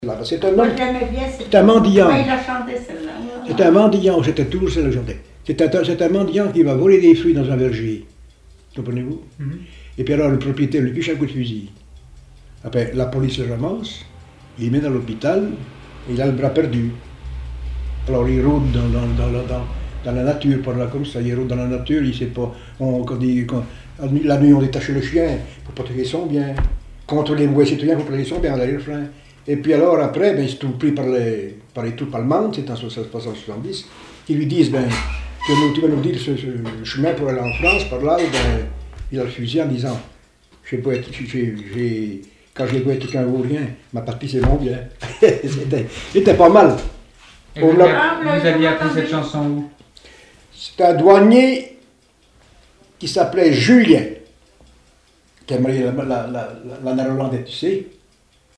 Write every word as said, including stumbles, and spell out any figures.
C'est un homme, c'est un mendiant. Ouais, il a chanté celle-là. C'est un mendiant, c'était toujours celle que je chantais. C'est un, c'est un mendiant qui va voler des fruits dans un verger. Comprenez-vous? Mm-hmm. Et puis alors le propriétaire lui piche un coup de fusil. Après, la police le ramasse, il le met dans l'hôpital, et il a le bras perdu. Alors il rôde dans, dans, dans, dans, dans la nature, par là comme ça, il rôde dans la nature, il sait pas. On, quand il, quand, la nuit, on détache le chien pour protéger son bien. Contre les mauvais citoyens pour protéger son bien, on a le frein. Et puis alors après, ben, ils se trouvent pris par les, par les troupes allemandes, c'est en soixante-dix, qui lui disent, ben, que nous, tu vas nous dire ce, ce chemin pour aller en France, par là, et ben, il a refusé en disant, j'ai beau être, j'ai, j'ai, quand j'ai beau être qu'un vaurien, ma partie c'est mon bien. c'était, c'était pas mal. Et vous, a, vous aviez appris cette chanson où? C'est un douanier qui s'appelait Julien, qui a marié la, la, la, la, la néerlandaise, tu sais.